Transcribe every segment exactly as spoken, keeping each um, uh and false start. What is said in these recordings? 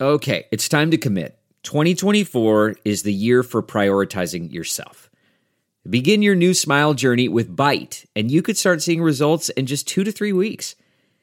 Okay, it's time to commit. twenty twenty-four is the year for prioritizing yourself. Begin your new smile journey with Byte, and you could start seeing results in just two to three weeks.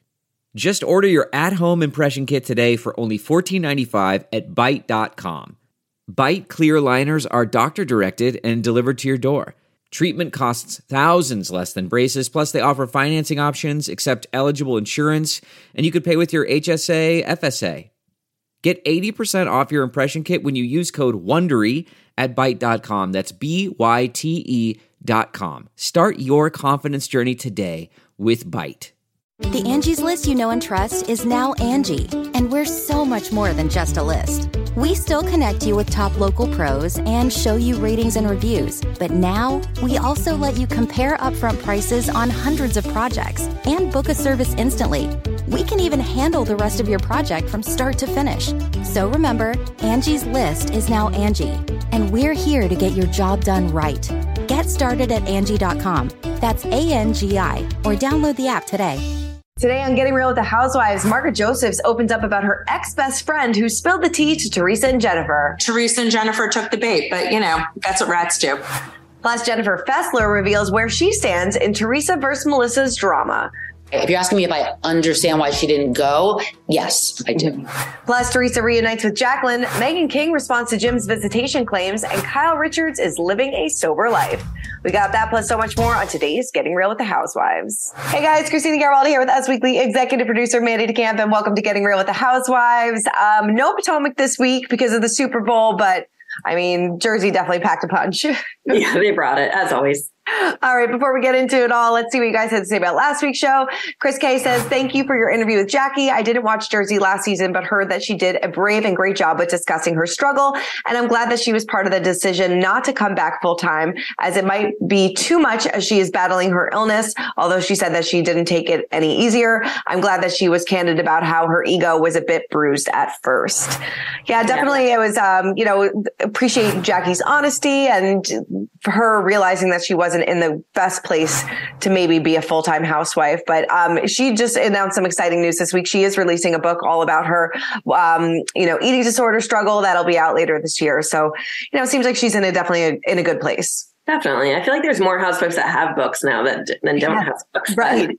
Just order your at-home impression kit today for only fourteen ninety-five at byte dot com. Byte clear aligners are doctor-directed and delivered to your door. Treatment costs thousands less than braces, plus they offer financing options, accept eligible insurance, and you could pay with your H S A, F S A. Get eighty percent off your impression kit when you use code WONDERY at byte dot com. That's B Y T E dot com. Start your confidence journey today with Byte. The Angie's List you know and trust is now Angie, and we're so much more than just a list. We still connect you with top local pros and show you ratings and reviews, but now we also let you compare upfront prices on hundreds of projects and book a service instantly. We can even handle the rest of your project from start to finish. So remember, Angie's List is now Angie, and we're here to get your job done right. Get started at Angie dot com. That's A N G I, or download the app today. Today on Getting Real with the Housewives, Margaret Josephs opens up about her ex-best friend who spilled the tea to Teresa and Jennifer. Teresa and Jennifer took the bait, but, you know, that's what rats do. Plus, Jennifer Fessler reveals where she stands in Teresa versus Melissa's drama. If you're asking me if I understand why she didn't go, yes, I do. Plus, Teresa reunites with Jacqueline, Meghan King responds to Jim's visitation claims, and Kyle Richards is living a sober life. We got that plus so much more on today's Getting Real with the Housewives. Hey guys, Christina Garibaldi here with Us Weekly executive producer Mandy DeCamp, and welcome to Getting Real with the Housewives. Um, no Potomac this week because of the Super Bowl, but I mean, Jersey definitely packed a punch. Yeah, they brought it, as always. All right, before we get into it all, let's see what you guys had to say about last week's show. Chris K says, thank you for your interview with Jackie. I didn't watch Jersey last season, but heard that she did a brave and great job with discussing her struggle. And I'm glad that she was part of the decision not to come back full time, as it might be too much as she is battling her illness. Although she said that she didn't take it any easier. I'm glad that she was candid about how her ego was a bit bruised at first. Yeah, definitely. Yeah. It was, um, you know, appreciate Jackie's honesty and for her realizing that she wasn't in the best place to maybe be a full-time housewife. But um, she just announced some exciting news this week. She is releasing a book all about her, um, you know, eating disorder struggle that'll be out later this year. So, you know, it seems like she's in a definitely a, in a good place. Definitely. I feel like there's more housewives that have books now that than don't yeah, have books. Right.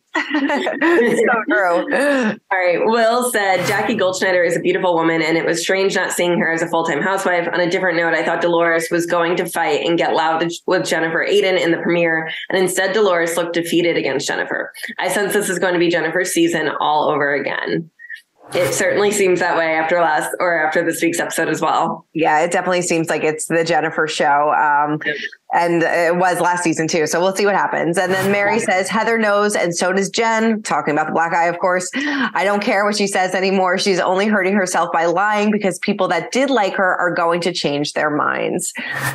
So true. All right. Will said, Jackie Goldschneider is a beautiful woman, and it was strange not seeing her as a full-time housewife. On a different note, I thought Dolores was going to fight and get loud with Jennifer Aydin in the premiere, and instead Dolores looked defeated against Jennifer. I sense this is going to be Jennifer's season all over again. It certainly seems that way after last or after this week's episode as well. Yeah, it definitely seems like it's the Jennifer show. Um, and it was last season too. So we'll see what happens. And then Mary says, Heather knows, and so does Jen, talking about the black eye, of course. I don't care what she says anymore. She's only hurting herself by lying because people that did like her are going to change their minds.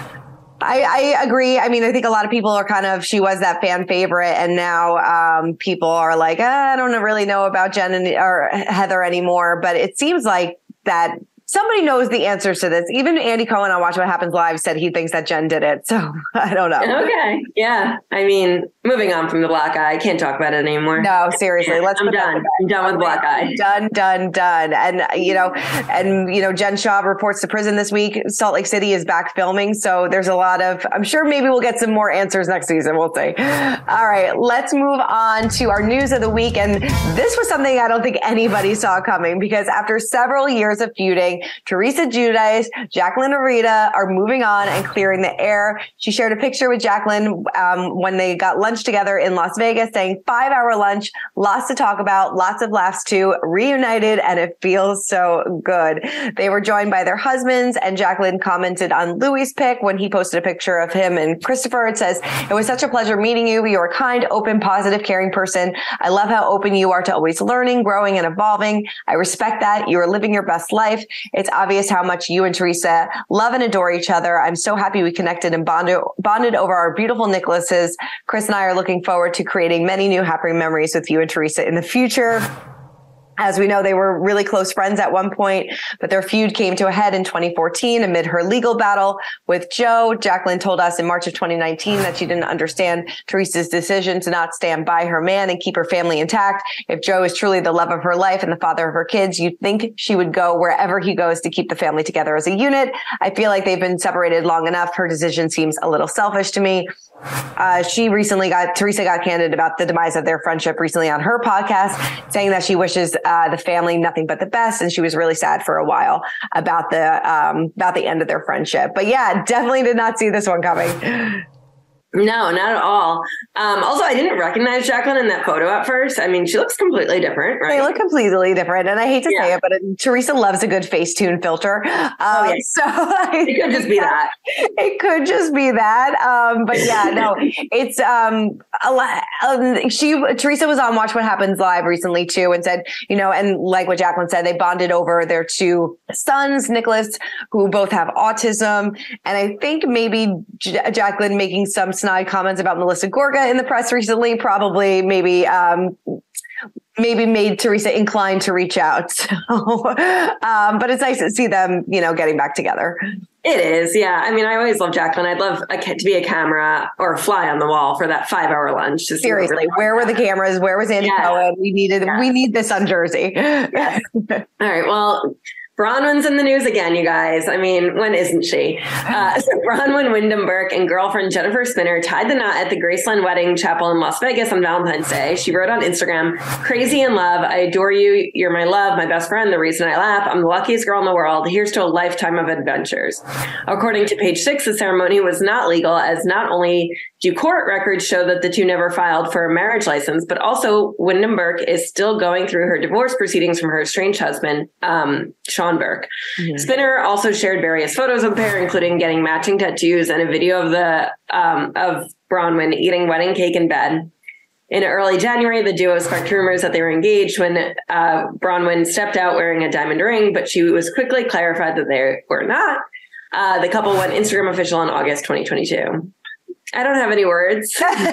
I, I agree. I mean, I think a lot of people are kind of, she was that fan favorite, and now um, people are like, ah, I don't really know about Jen and, or Heather anymore. But it seems like that somebody knows the answers to this. Even Andy Cohen on Watch What Happens Live said he thinks that Jen did it. So I don't know. Okay. Yeah. I mean, moving on from the black eye. I can't talk about it anymore. No, seriously. Let's I'm done. I'm done with black eye. Done, done, done. And, you know, and, you know, Jen Shaw reports to prison this week. Salt Lake City is back filming. So there's a lot of, I'm sure maybe we'll get some more answers next season. We'll see. All right. Let's move on to our news of the week. And this was something I don't think anybody saw coming, because after several years of feuding, Teresa Giudice, Jacqueline Arita are moving on and clearing the air. She shared a picture with Jacqueline um, when they got lunch together in Las Vegas, saying five hour lunch, lots to talk about, lots of laughs too, reunited, and it feels so good. They were joined by their husbands, and Jacqueline commented on Louis' pic when he posted a picture of him and Christopher. It says, it was such a pleasure meeting you. You're a kind, open, positive, caring person. I love how open you are to always learning, growing, and evolving. I respect that. You are living your best life. It's obvious how much you and Teresa love and adore each other. I'm so happy we connected and bonded, bonded over our beautiful Nicholases. Chris and I are looking forward to creating many new happy memories with you and Teresa in the future. As we know, they were really close friends at one point, but their feud came to a head in twenty fourteen amid her legal battle with Joe. Jacqueline told us in March of twenty nineteen that she didn't understand Teresa's decision to not stand by her man and keep her family intact. If Joe is truly the love of her life and the father of her kids, you'd think she would go wherever he goes to keep the family together as a unit. I feel like they've been separated long enough. Her decision seems a little selfish to me. Uh, she recently got, Teresa got candid about the demise of their friendship recently on her podcast, saying that she wishes uh, the family nothing but the best. And she was really sad for a while about the, um, about the end of their friendship. But yeah, definitely did not see this one coming. No, not at all. Um, also, I didn't recognize Jacqueline in that photo at first. I mean, she looks completely different, right? They look completely different. And I hate to yeah. say it, but it, Teresa loves a good Facetune filter. Um, oh, yeah. So it could just be that. It could just be that. Um, but yeah, no, it's um, a lot. Um, she, Teresa was on Watch What Happens Live recently too, and said, you know, and like what Jacqueline said, they bonded over their two sons, Nicholas, who both have autism. And I think maybe J- Jacqueline making some snide comments about Melissa Gorga in the press recently, probably maybe, um, maybe made Teresa inclined to reach out. So, um, but it's nice to see them, you know, getting back together. It is. Yeah. I mean, I always love Jacqueline. I'd love a, to be a camera or a fly on the wall for that five hour lunch. To Seriously. Where were the cameras? Where was Andy yeah. Cohen? We needed, yeah. we need this on Jersey. Yes. All right. Well, Bronwyn's in the news again, you guys. I mean, when isn't she? Uh, so Bronwyn Wyndham Burke and girlfriend Jennifer Spinner tied the knot at the Graceland Wedding Chapel in Las Vegas on Valentine's Day. She wrote on Instagram, "Crazy in love. I adore you. You're my love, my best friend, the reason I laugh. I'm the luckiest girl in the world. Here's to a lifetime of adventures." According to Page Six, the ceremony was not legal, as not only do court records show that the two never filed for a marriage license, but also Wyndham Burke is still going through her divorce proceedings from her estranged husband, um, Sean Burke. Mm-hmm. Spinner also shared various photos of the pair, including getting matching tattoos and a video of the um, of Bronwyn eating wedding cake in bed. In early January, the duo sparked rumors that they were engaged when uh, Bronwyn stepped out wearing a diamond ring, but she was quickly clarified that they were not. Uh, the couple went Instagram official in August twenty twenty-two. I don't have any words.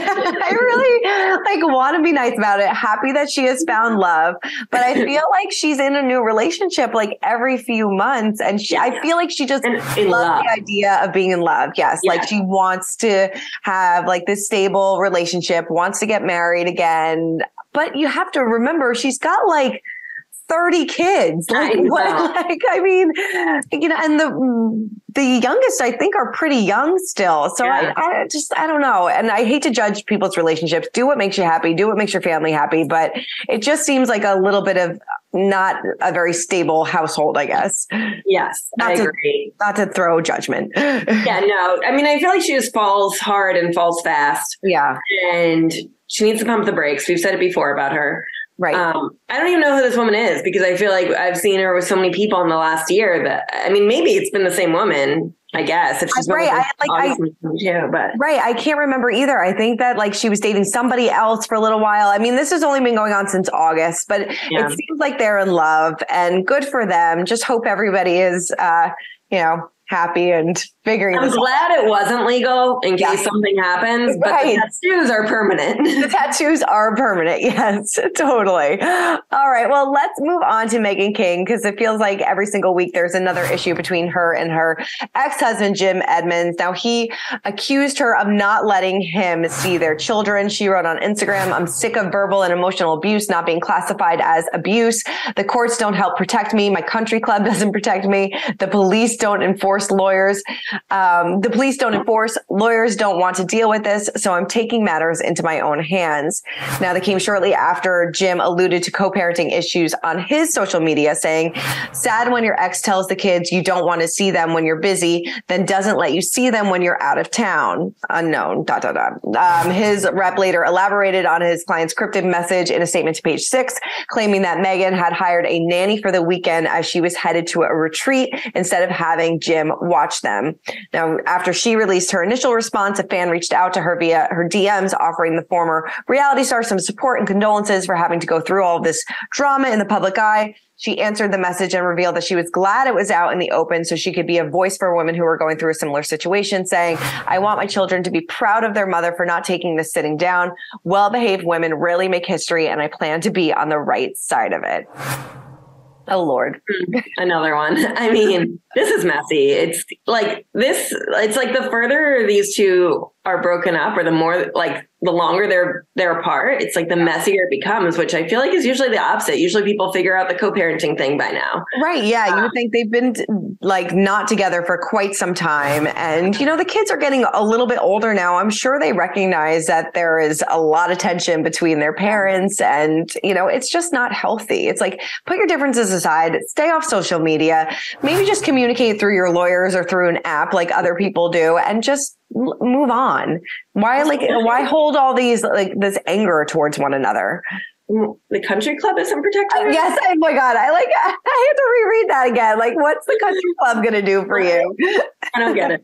I really like want to be nice about it. Happy that she has found love, but I feel like she's in a new relationship like every few months. And she, I feel like she just loves the idea of being in love. Yes. Yeah. Like she wants to have like this stable relationship, wants to get married again. But you have to remember she's got like thirty kids. Like, what, like, I mean, you know, and the, the youngest I think are pretty young still. So yeah. I, I just, I don't know. And I hate to judge people's relationships. Do what makes you happy. Do what makes your family happy. But it just seems like a little bit of not a very stable household, I guess. Yes, not I to, agree. Not to throw judgment. Yeah, no. I mean, I feel like she just falls hard and falls fast. Yeah. And she needs to pump the brakes. We've said it before about her. Right. Um, I don't even know who this woman is because I feel like I've seen her with so many people in the last year that, I mean, maybe it's been the same woman, I guess. If she's right. I, like, I, too, but. Right. I can't remember either. I think that like she was dating somebody else for a little while. I mean, this has only been going on since August, but yeah. It seems like they're in love and good for them. Just hope everybody is, uh, you know, happy and figuring I'm this glad out. It wasn't legal in case yeah. something happens, but right. The tattoos are permanent. The tattoos are permanent. Yes, totally. All right. Well, let's move on to Meghan King because it feels like every single week there's another issue between her and her ex-husband, Jim Edmonds. Now, he accused her of not letting him see their children. She wrote on Instagram, "I'm sick of verbal and emotional abuse not being classified as abuse. The courts don't help protect me. My country club doesn't protect me. The police don't enforce lawyers. Um, the police don't enforce. Lawyers don't want to deal with this. So I'm taking matters into my own hands." Now, that came shortly after Jim alluded to co-parenting issues on his social media, saying, "Sad when your ex tells the kids you don't want to see them when you're busy, then doesn't let you see them when you're out of town. Unknown, dot, dot, dot." Um, his rep later elaborated on his client's cryptic message in a statement to Page Six, claiming that Meghan had hired a nanny for the weekend as she was headed to a retreat instead of having Jim watch them. Now, after she released her initial response, a fan reached out to her via her D Ms, offering the former reality star some support and condolences for having to go through all of this drama in the public eye. She answered the message and revealed that she was glad it was out in the open so she could be a voice for women who were going through a similar situation, saying, I want my children to be proud of their mother for not taking this sitting down. Well-behaved women rarely make history, and I plan to be on the right side of it. Oh, Lord. Another one. I mean, this is messy. It's like this, it's like the further these two are broken up, or the more, like, the longer they're they're apart, it's like the messier it becomes, which I feel like is usually the opposite. Usually people figure out the co-parenting thing by now. Right. Yeah. Um, you would think they've been like not together for quite some time. And, you know, the kids are getting a little bit older now. I'm sure they recognize that there is a lot of tension between their parents, and, you know, it's just not healthy. It's like, put your differences aside, stay off social media, maybe just communicate through your lawyers or through an app like other people do, and just move on. Why, like, why hold all these, like, this anger towards one another? The country club isn't protecting uh, yes. Oh my God. I like, I have to reread that again. Like, what's the country club going to do for you? I don't get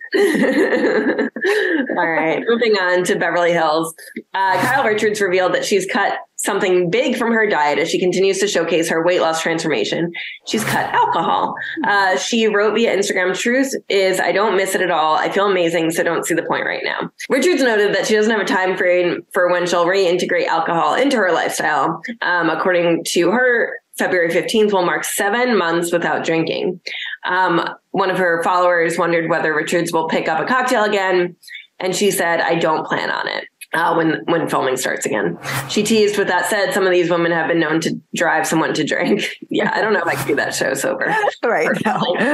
it. All right. Moving on to Beverly Hills. Uh, Kyle Richards revealed that she's cut something big from her diet as she continues to showcase her weight loss transformation. She's cut alcohol. Uh, she wrote via Instagram, truth is I don't miss it at all. I feel amazing, so don't see the point right now. Richards noted that she doesn't have a time frame for when she'll reintegrate alcohol into her lifestyle. Um, according to her, February fifteenth will mark seven months without drinking. Um, one of her followers wondered whether Richards will pick up a cocktail again, and she said, I don't plan on it. Uh, when when filming starts again. She teased, with that said, some of these women have been known to drive someone to drink. Yeah, I don't know if I could do that show sober. Right. No.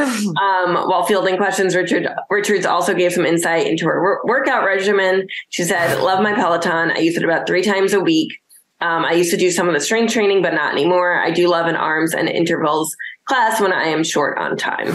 Um, while fielding questions, Richard Richards also gave some insight into her wor- workout regimen. She said, love my Peloton. I use it about three times a week. Um, I used to do some of the strength training, but not anymore. I do love an arms and intervals class when I am short on time.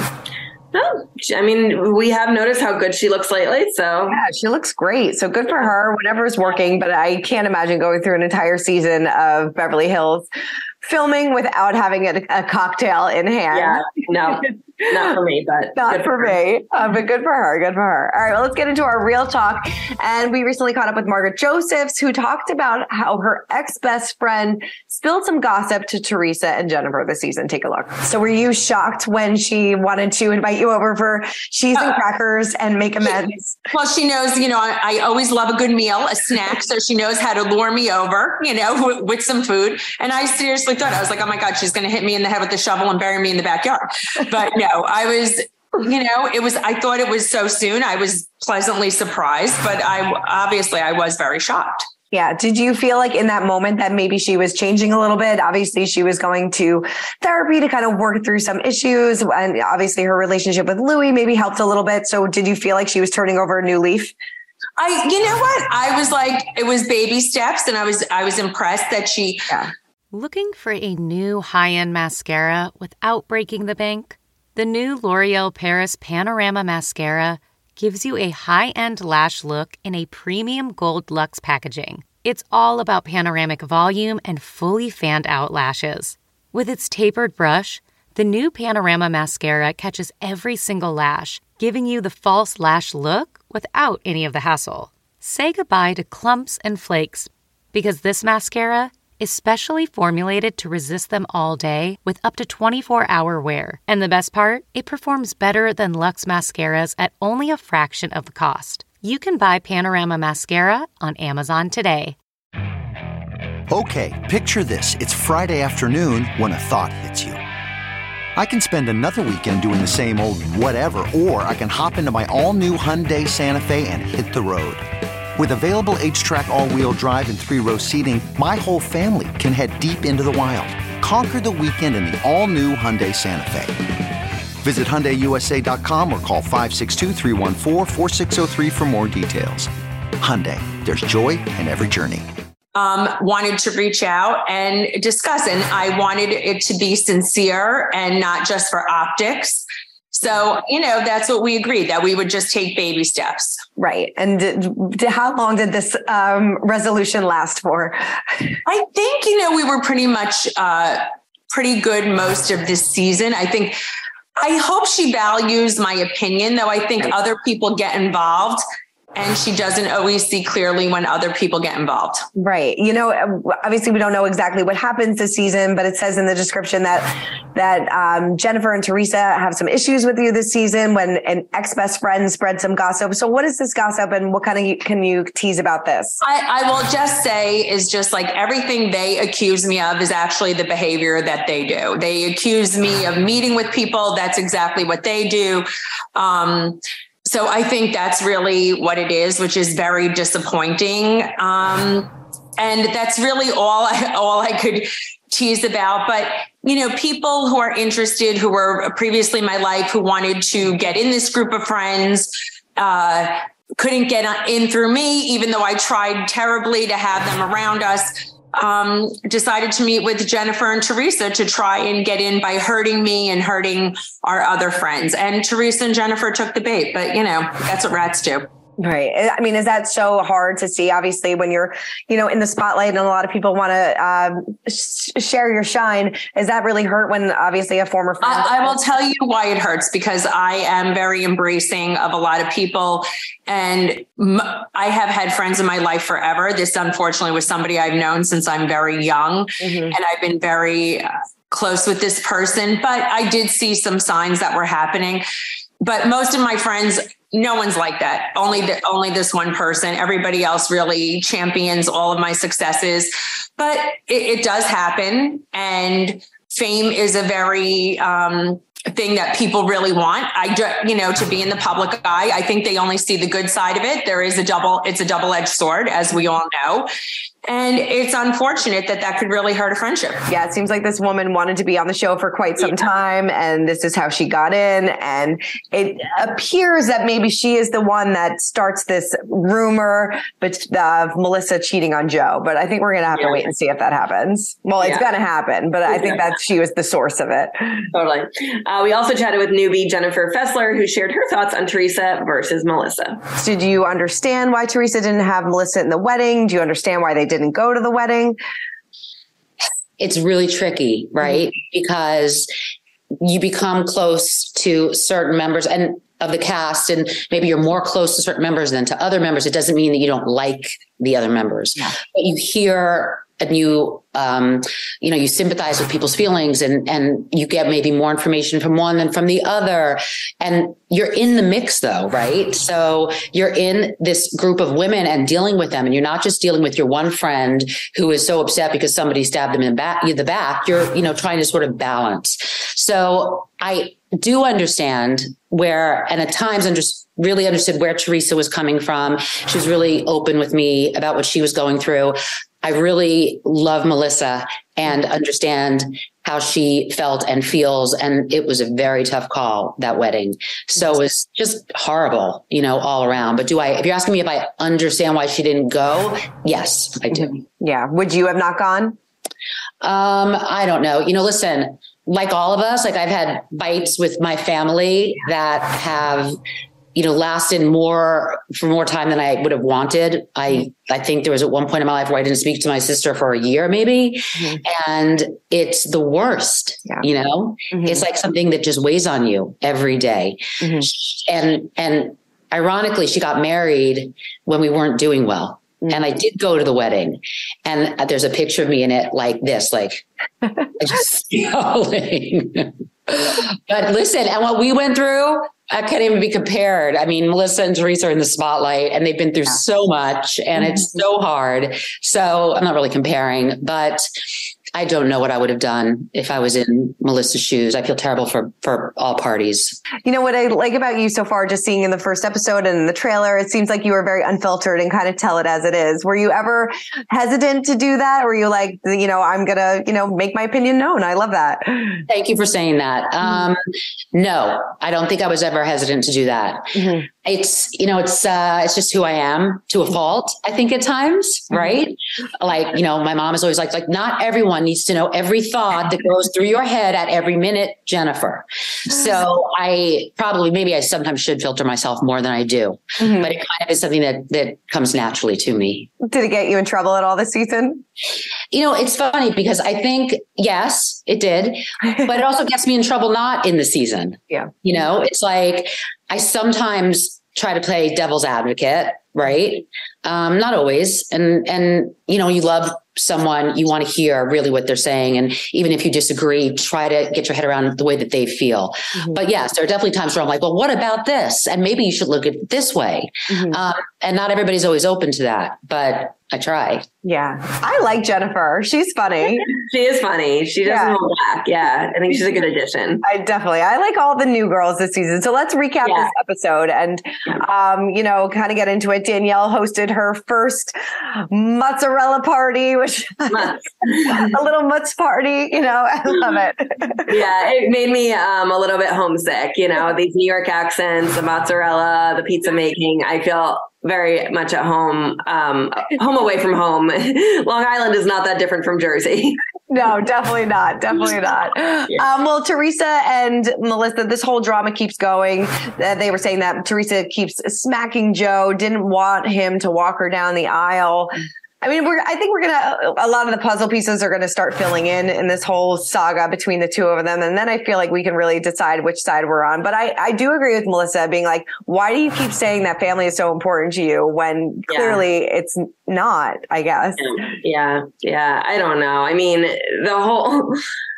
No, I mean, we have noticed how good she looks lately. So yeah, she looks great. So good for her, whatever is working. But I can't imagine going through an entire season of Beverly Hills filming without having a, a cocktail in hand. Yeah, no, not for me, but not for me, uh, but good for her. Good for her. All right, well, let's get into our real talk. And we recently caught up with Margaret Josephs, who talked about how her ex-best friend spilled some gossip to Teresa and Jennifer this season. Take a look. So were you shocked when she wanted to invite you over for cheese and crackers and make amends? Well, she knows, you know, I, I always love a good meal, a snack. So she knows how to lure me over, you know, with, with some food. And I seriously thought, I was like, oh my God, she's going to hit me in the head with the shovel and bury me in the backyard. But no, I was, you know, it was, I thought it was so soon. I was pleasantly surprised, but I obviously I was very shocked. Yeah. Did you feel like in that moment that maybe she was changing a little bit? Obviously, she was going to therapy to kind of work through some issues. And obviously her relationship with Louis maybe helped a little bit. So did you feel like she was turning over a new leaf? I, you know what? I was like, it was baby steps, and I was, I was impressed that she. Yeah. Looking for a new high-end mascara without breaking the bank? The new L'Oreal Paris Panorama Mascara gives you a high-end lash look in a premium gold luxe packaging. It's all about panoramic volume and fully fanned-out lashes. With its tapered brush, the new Panorama Mascara catches every single lash, giving you the false lash look without any of the hassle. Say goodbye to clumps and flakes, because this mascara is specially formulated to resist them all day with up to twenty-four hour wear. And the best part? It performs better than Luxe mascaras at only a fraction of the cost. You can buy Panorama Mascara on Amazon today. Okay, picture this. It's Friday afternoon when a thought hits you. I can spend another weekend doing the same old whatever, or I can hop into my all-new Hyundai Santa Fe and hit the road. With available H-Track all-wheel drive and three-row seating, my whole family can head deep into the wild. Conquer the weekend in the all-new Hyundai Santa Fe. Visit Hyundai U S A dot com or call five six two, three one four, four six zero three for more details. Hyundai, there's joy in every journey. Um, wanted to reach out and discuss, and I wanted it to be sincere and not just for optics. So, you know, that's what we agreed, that we would just take baby steps. Right. And did, did, how long did this um, resolution last for? I think, you know, we were pretty much uh, pretty good most of this season. I think, I hope she values my opinion, though I think right. other people get involved and she doesn't always see clearly when other people get involved. Right. You know, obviously we don't know exactly what happens this season, but it says in the description that that um, Jennifer and Teresa have some issues with you this season when an ex-best friend spread some gossip. So what is this gossip and what kind of can you tease about this? I, I will just say is just like everything they accuse me of is actually the behavior that they do. They accuse me of meeting with people. That's exactly what they do. Um, So I think that's really what it is, which is very disappointing. Um, and that's really all I, all I could tease about. But, you know, people who are interested, who were previously in my life, who wanted to get in this group of friends, uh, couldn't get in through me, even though I tried terribly to have them around us. Um, decided to meet with Jennifer and Teresa to try and get in by hurting me and hurting our other friends. And Teresa and Jennifer took the bait, but you know, that's what rats do. Right. I mean, is that so hard to see? Obviously, when you're, you know, in the spotlight and a lot of people want to um, sh- share your shine, is that really hurt when obviously a former friend? I, I will tell you why it hurts, because I am very embracing of a lot of people. And m- I have had friends in my life forever. This, unfortunately, was somebody I've known since I'm very young. Mm-hmm. And I've been very uh, close with this person. But I did see some signs that were happening. But most of my friends, no one's like that. Only the, only this one person. Everybody else really champions all of my successes. But it, it does happen. And fame is a very um, thing that people really want. I, you know, to be in the public eye. I think they only see the good side of it. There is a double, it's a double-edged sword, as we all know. And it's unfortunate that that could really hurt a friendship. Yeah, it seems like this woman wanted to be on the show for quite some yeah. time, and this is how she got in. And it appears that maybe she is the one that starts this rumor of Melissa cheating on Joe. But I think we're going to have yeah. to wait and see if that happens. Well, it's yeah. going to happen, but I think that she was the source of it. Totally. Uh, we also chatted with newbie Jennifer Fessler, who shared her thoughts on Teresa versus Melissa. Did you understand why Teresa didn't have Melissa in the wedding? Do you understand why they didn't go to the wedding? It's really tricky, right? Mm-hmm. Because you become close to certain members and of the cast, and maybe you're more close to certain members than to other members. It doesn't mean that you don't like the other members, yeah. but you hear and you, um, you know, you sympathize with people's feelings, and, and you get maybe more information from one than from the other. And you're in the mix though, right? So you're in this group of women and dealing with them. And you're not just dealing with your one friend who is so upset because somebody stabbed him in back, the back. You're, you know, trying to sort of balance. So I do understand where, and at times I'm just really understood where Teresa was coming from. She was really open with me about what she was going through. I really love Melissa and understand how she felt and feels. And it was a very tough call, that wedding. So it was just horrible, you know, all around. But do I, if you're asking me if I understand why she didn't go, yes, I do. Yeah. Would you have not gone? Um, I don't know. You know, listen, like all of us, like I've had fights with my family that have, you know, lasted more for more time than I would have wanted. I, I think there was at one point in my life where I didn't speak to my sister for a year, maybe. Mm-hmm. And it's the worst, yeah. you know, mm-hmm. it's like something that just weighs on you every day. Mm-hmm. And, and ironically, she got married when we weren't doing well. Mm-hmm. And I did go to the wedding, and there's a picture of me in it like this, like just yelling. But listen, and what we went through, I can't even be compared. I mean, Melissa and Teresa are in the spotlight, and they've been through yeah. so much, and mm-hmm. it's so hard. So I'm not really comparing, but I don't know what I would have done if I was in Melissa's shoes. I feel terrible for, for all parties. You know what I like about you so far, just seeing in the first episode and in the trailer, it seems like you were very unfiltered and kind of tell it as it is. Were you ever hesitant to do that? Or were you like, you know, I'm going to, you know, make my opinion known? I love that. Thank you for saying that. Um, no, I don't think I was ever hesitant to do that. Mm-hmm. It's, you know, it's, uh, it's just who I am to a fault, I think at times, right? Mm-hmm. Like, you know, my mom is always like, like not everyone needs to know every thought that goes through your head at every minute, Jennifer. So I probably, maybe I sometimes should filter myself more than I do, mm-hmm. but it kind of is something that, that comes naturally to me. Did it get you in trouble at all this season? You know, it's funny because I think, yes, it did, but it also gets me in trouble not in the season. Yeah. You know, it's like, I sometimes try to play devil's advocate, right? Um, not always. And, and, you know, you love someone, you want to hear really what they're saying. And even if you disagree, try to get your head around the way that they feel. Mm-hmm. But yes, there are definitely times where I'm like, well, what about this? And maybe you should look at it this way. Mm-hmm. Um, and not everybody's always open to that, but I try. Yeah. I like Jennifer. She's funny. She is funny. She doesn't yeah. hold back. Yeah. I think she's a good addition. I definitely, I like all the new girls this season. So let's recap yeah. this episode and, um, you know, kind of get into it. Danielle hosted her first mozzarella party, which a little mutz party, you know, I love it. Yeah. It made me um, a little bit homesick, you know, these New York accents, the mozzarella, the pizza making. I feel very much at home, um, home away from home. Long Island is not that different from Jersey. No, definitely not. Definitely not. Yeah. Um, well, Teresa and Melissa, this whole drama keeps going. Uh, they were saying that Teresa keeps smacking Joe, didn't want him to walk her down the aisle. I mean, we're, I think we're going to, a lot of the puzzle pieces are going to start filling in in this whole saga between the two of them. And then I feel like we can really decide which side we're on. But I, I do agree with Melissa being like, why do you keep saying that family is so important to you when clearly yeah. it's not, I guess. Yeah. Yeah. I don't know. I mean, the whole,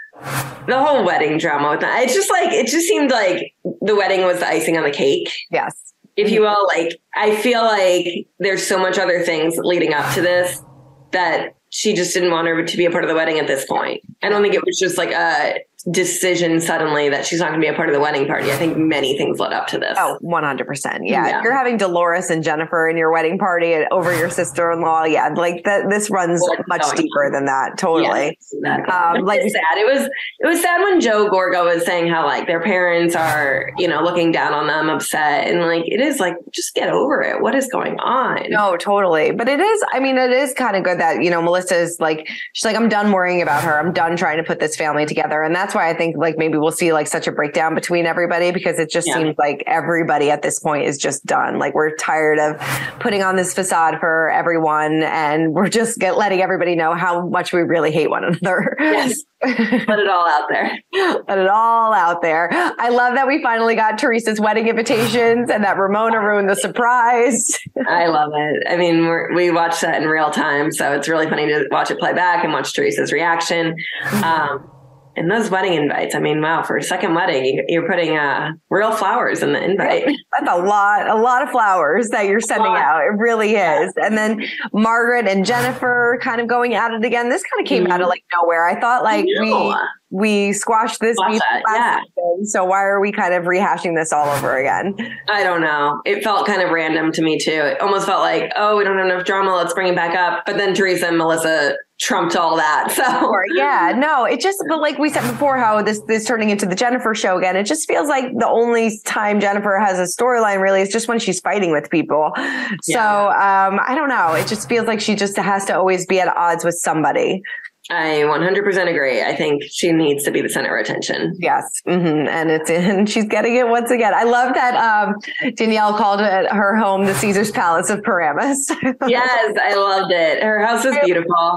the whole wedding drama with that, it's just like, it just seemed like the wedding was the icing on the cake. Yes. If you will, like, I feel like there's so much other things leading up to this that she just didn't want her to be a part of the wedding at this point. I don't think it was just like a decision suddenly that she's not going to be a part of the wedding party. I think many things led up to this. Oh, one hundred percent. Yeah. yeah. You're having Dolores and Jennifer in your wedding party and over your sister-in-law. Yeah. Like that, this runs well, much oh, deeper yeah. than that. Totally. Yeah, exactly. um, like it's sad. It was, it was sad when Joe Gorga was saying how like their parents are, you know, looking down on them, upset. And like, it is like, just get over it. What is going on? No, totally. But it is, I mean, it is kind of good that, you know, Melissa is like, she's like, I'm done worrying about her. I'm done trying to put this family together. And that's why I think like maybe we'll see like such a breakdown between everybody, because it just yeah. seems like everybody at this point is just done. Like we're tired of putting on this facade for everyone, and we're just get, letting everybody know how much we really hate one another. Yes. Let it all out there. Let it all out there. I love that we finally got Teresa's wedding invitations and that Ramona ruined the surprise. I love it. I mean, we're, we watched that in real time, so it's really funny to watch it play back and watch Teresa's reaction. Um, And those wedding invites, I mean, wow, for a second wedding, you're putting uh, real flowers in the invite. That's a lot, a lot of flowers that you're sending out. It really is. And then Margaret and Jennifer kind of going at it again. This kind of came mm-hmm. out of like nowhere. I thought like we we squashed this beef last yeah. season, so why are we kind of rehashing this all over again? I don't know. It felt kind of random to me too. It almost felt like, oh, we don't have enough drama. Let's bring it back up. But then Teresa and Melissa trumped all that. So sure, yeah, no, it just, but like we said before, how this this turning into the Jennifer show again. It just feels like the only time Jennifer has a storyline really is just when she's fighting with people. Yeah. So um, I don't know. It just feels like she just has to always be at odds with somebody. I one hundred percent agree. I think she needs to be the center of attention. Yes. Mm-hmm. And it's and she's getting it once again. I love that um, Danielle called it her home the Caesar's Palace of Paramus. Yes, I loved it. Her house is beautiful.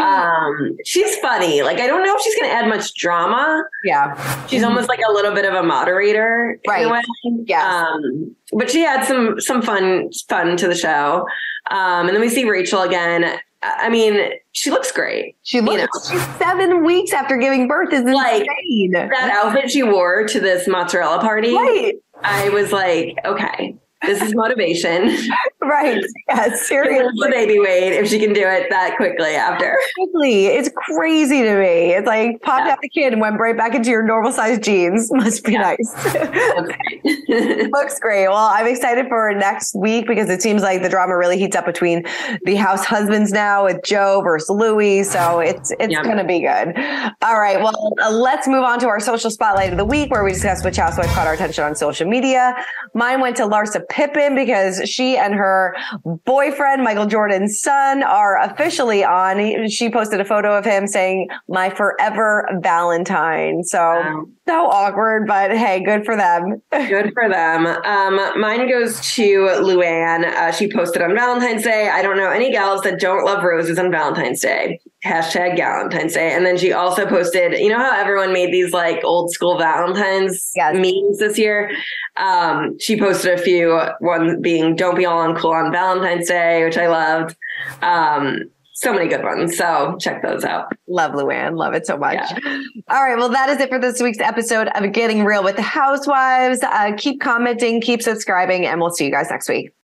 Um, she's funny. Like, I don't know if she's going to add much drama. Yeah. She's mm-hmm. almost like a little bit of a moderator. Right. In a way. Yeah. Um, but she had some some fun fun to the show. Um, and then we see Rachel again. I mean, she looks great. She looks, you know? She's seven weeks after giving birth is like, insane. That outfit she wore to this mozzarella party. Right. I was like, okay, this is motivation. Right. Yeah, seriously. The baby weight if she can do it that quickly after. Quickly. It's crazy to me. It's like popped yeah. out the kid and went right back into your normal size jeans. Must be yeah. nice. Looks great. Looks great. Well, I'm excited for next week because it seems like the drama really heats up between the house husbands now with Joe versus Louis. So it's it's yeah. going to be good. All right. Well, uh, let's move on to our social spotlight of the week, where we discuss which housewife caught our attention on social media. Mine went to Larsa Pippen because she and her boyfriend, Michael Jordan's son, are officially on. He, she posted a photo of him saying, "My forever Valentine." So, wow. so awkward, but hey, good for them. Good for them. Um, mine goes to Luann. Uh, she posted on Valentine's Day, "I don't know any gals that don't love roses on Valentine's Day. hashtag Valentine's Day. And then she also posted, you know how everyone made these like old school Valentine's yes. memes this year? Um, she posted a few, one being don't be all uncool on Valentine's Day, which I loved. Um, so many good ones. So check those out. Love Luann. Love it so much. Yeah. All right. Well, that is it for this week's episode of Getting Real with the Housewives. Uh, keep commenting, keep subscribing, and we'll see you guys next week.